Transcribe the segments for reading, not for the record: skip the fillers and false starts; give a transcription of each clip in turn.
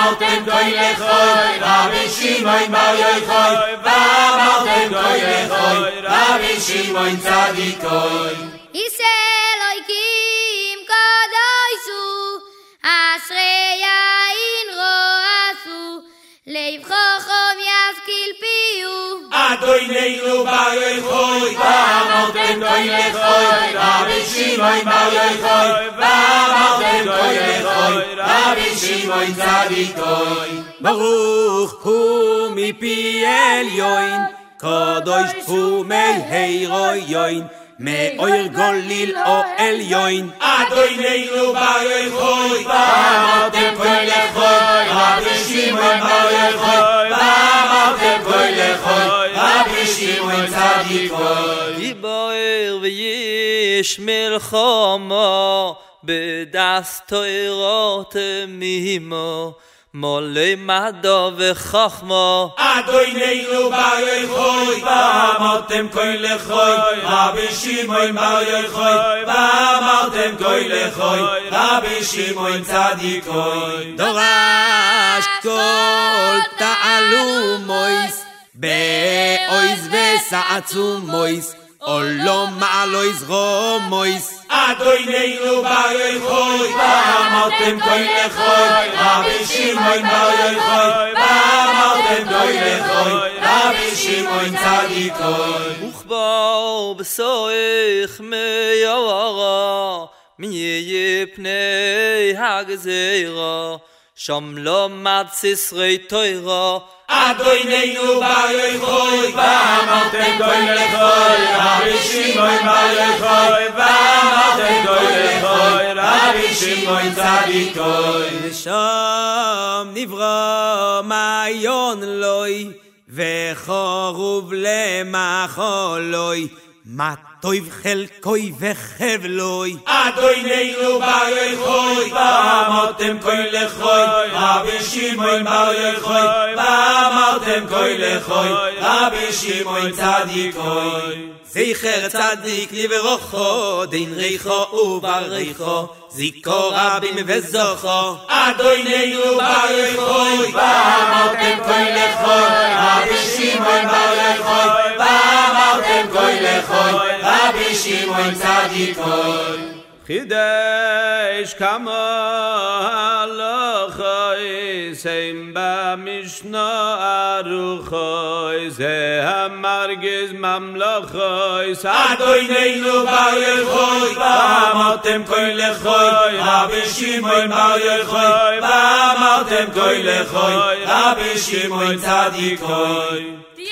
ואמרתם גוי לחוי, רבי שמעון בר יוחאי, ואמרתם גוי לחוי, רבי שמעון צדיקוי. ישראל אלוהים קדושו, אשרי יין רועשו, לב חכם ישכיל פיו. אדוננו בר יוחאי, ואמרתם גוי לחוי, רבי שמעון בר יוחאי, ואמרתם גוי לחוי, רבי שמעון צדיקוי. ברוך הוא מפי עליון, קדוש הוא מהירוין, מאויר גליל או עליון. אדוננו בר יוחאי, ואמרתם גוי לחוי, רבי שמעון בר יוחאי, ואמרתם גוי לחוי, רבי שמעון צדיקוי. יבואר ויש מלחמה, בדס תורה תמימה, מלא מדע וחכמה. אדוננו בר יוחאי, ואמרתם גוי לחוי, רבי שמעון בר יוחאי, ואמרתם גוי לחוי, רבי שמעון צדיקוי. דורש כל תעלומויס, באויס וסעצומויס, עולם מעלויס רומויס. אדוננו בר יוחאי, ואמרתם גוי לחוי, רבי שמעון בר יוחאי, ואמרתם גוי לחוי, רבי שמעון צדיקוי. וכבר בסורך מיורה, מי פני הגזירה, שם למד ספרי תורה. אדוננו בר יוחאי, ואמרתם גוי לחוי, רבי שמעון בר יוחאי, ואמרתם גוי לחוי, רבי שמעון צדיקוי. ושם נברא מעיין לוי, וחרוב למחלוי, מה טוב חלקוי וחבלוי. אדוננו בר יוחאי, ואמרתם גוי לחוי, רבי שמעון בר יוחאי, ואמרתם גוי לחוי, רבי שמעון צדיקוי. זכר צדיק לברוחו, דין ריחו ובריחו, זיכו רבים וזוכו. אדוננו בר יוחאי, ואמרתם גוי לחוי, רבי שמעון בר יוחאי, ואמרתם גוי לחוי, רבי שמעון צדיקוי. חידש כמה הלכי, סיים במשנה ארוכי, זה המרגיז ממלכי. אדוננו בר יוחאי, ואמרתם גוי לחוי, רבי שמעון בר יוחאי, ואמרתם גוי לחוי, רבי שמעון צדיקוי.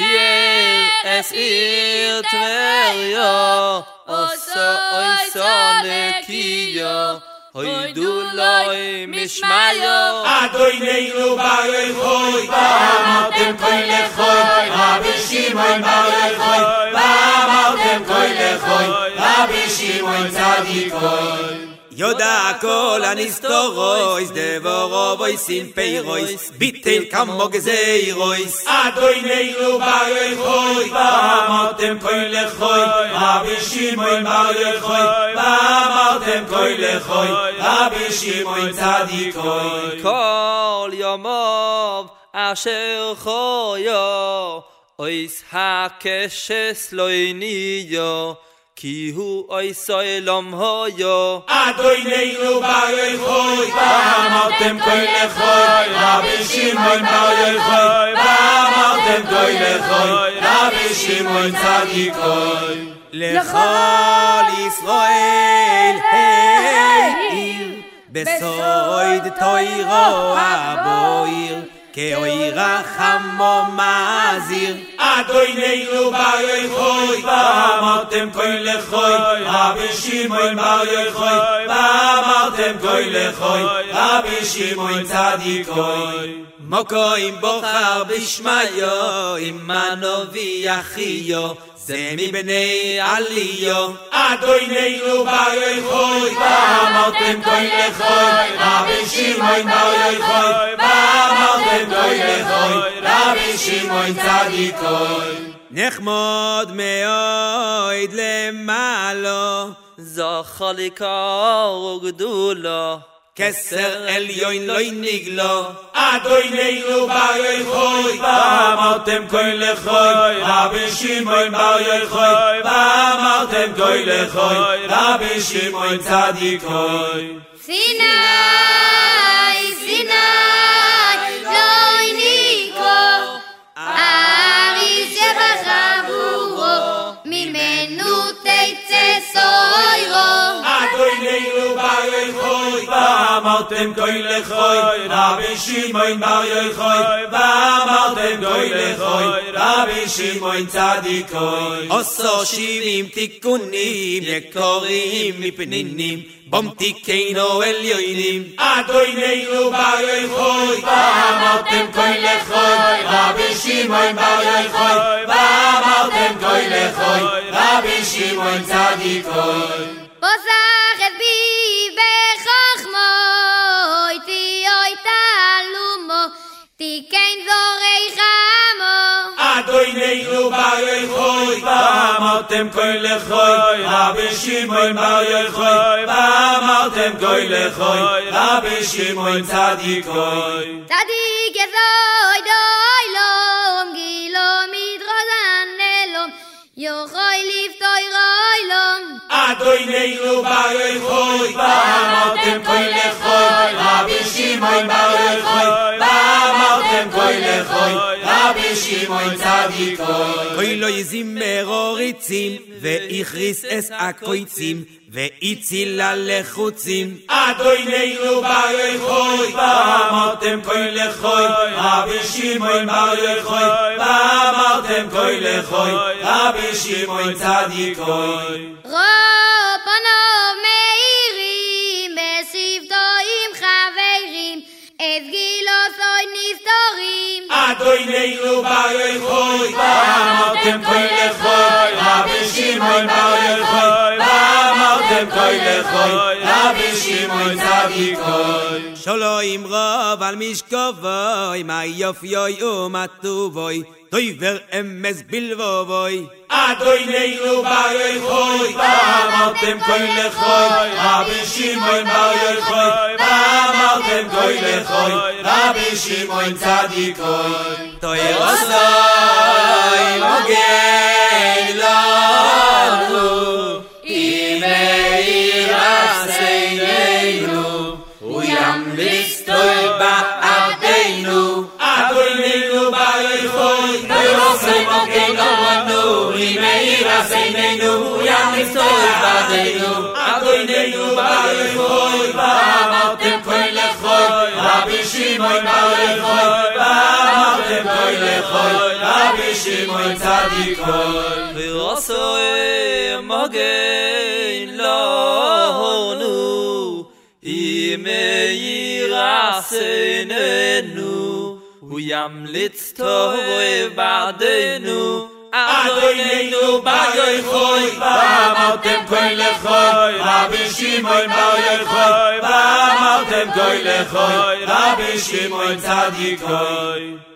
תהיה אסיר טבריה, עושה נקייה, הוידו לוי משמעיה. אדוננו בר יוחאי, ואמרתם גוי לחוי, רבי שמעון בר יוחאי, ואמרתם גוי לחוי, רבי שמעון צדיקוי. יודע כל הנסתורויס, דבורו וויסים פירויס, ביטל כמו גזירויס. אדוננו בר יוחאי, ואמרתם גוי לחוי, רבי שמעון בר יוחאי, ואמרתם גוי לחוי, רבי שמעון צדיקוי. כל ימיו אשר חיו, אויס הקשס לא יניו, כי הוא אויס עולם היה. אדוננו בר יוחאי, ואמרתם גוי לחוי, רבי שמעון בר יוחאי, ואמרתם גוי לחוי, רבי שמעון צדיקוי. לכל ישראל העיר, בסויד תוירו הבויר, כאוי רחמו מזיר. אדוננו בר יוחאי, ואמרתם גוי לחוי, רבי שמעון בר יוחאי, ואמרתם גוי לחוי, רבי שמעון צדיקוי. מוקוים בוחר בשמיו, עמנו ויחיו, זה מבני עליו. אדוננו בר יוחאי, ואמרתם גוי לחוי, רבי שמעון בר יוחאי, ואמרתם גוי לחוי, רבי שמעון צדיקוי. נחמוד מאוד למעלו, זכה לקר וגדולה, כסר עליון לא נגלו אדונינו בר יוחאי ואמרתם כה לכוי רבי שמעון בר יוחאי ואמרתם כה לכוי רבי שמעון צדיקוי סיני לא ניקו הארי שבחבורו ממנו תצא סוירו אדונינו בר יוחאי ואמרתם כה לכוי רבי שמעון בר יוחאי ואמרתם כה לכוי רבי שמעון צדיקוי עשו 70 תיקונים יקרים מפנינים במתיקנו עליונים אדונינו בר יוחאי ואמרתם כה לכוי רבי שמעון בר יוחאי ואמרתם כה לכוי רבי שמעון צדיקוי פוסח את בי בחוכמו תהיו תעלומו תיקן זורי חמו אדונינו בר יוחאי ואמרתם כה לכוי רבי שמעון בר יוחאי ואמרתם כה לכוי רבי שמעון צדיקוי צדיק יזוי דוי לום גילו מדרוזן אלום יוחאי לפתוי רוי לום אדונינו בר יוחאי ואמרתם כה לכוי רבי שמעון בר יוחאי ואמרתם כה לכוי רבי שמעון צדיקוי כוי לא יזימר אוריצים והכריס אס הקויצים והצילה לחוצים אדונינו בר יוחאי ואמרתם כה לכוי רבי שמעון בר יוחאי ואמרתם כה לכוי רבי שמעון צדיקוי רבנו מאירים בשבתו עם חברים את גילו סוי נסתורים אדונינו בר יוחאי ואמרתם כה לכוי רבי שמעון בר יוחאי ואמרתם כה לכוי רבי שמעון צדיקוי שלוים רב על משכבוי מה יופיוי ומה טובוי דויבר אמס בלבובוי אדונינו בר יוחאי ואמרתם כה לכוי רבי שמעון בר יוחאי ואמרתם כה לכוי רבי שמעון צדיקוי תוירוסוי מוגן לנו אימי רסיינו וימליץ תוי בעדינו אדונינו בר יוחאי תוירוסוי מוגן לנו אימי רסיינו וימליץ תוי בעדינו אדונינו בר יוחאי ואמרתם כה לכוי רבי שמעון בר יוחאי ואמרתם כה לכוי רבי שמעון צדיקוי ועשוי מגן לנו ימי ירסננו הוא ימליץ טוב בעדנו אדונינו בר יוחאי ואמרתם כה לכוי רבי שמעון בר יוחאי ואמרתם כה לכוי רבי שמעון צדיקוי